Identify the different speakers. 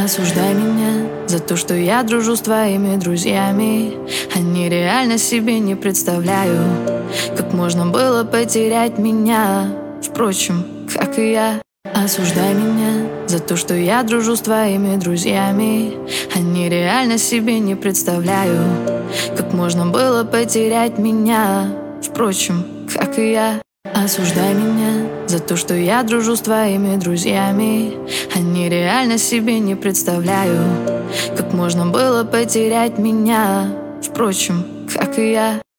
Speaker 1: Осуждай меня за то, что я дружу с твоими друзьями. Они реально себе не представляют, как можно было потерять меня. Впрочем, как и я. Осуждай меня за то, что я дружу с твоими друзьями. Они реально себе не представляют, как можно было потерять меня. Впрочем, как и я. Осуждай меня за то, что я дружу с твоими друзьями. Они реально себе не представляют, как можно было потерять меня. Впрочем, как и я.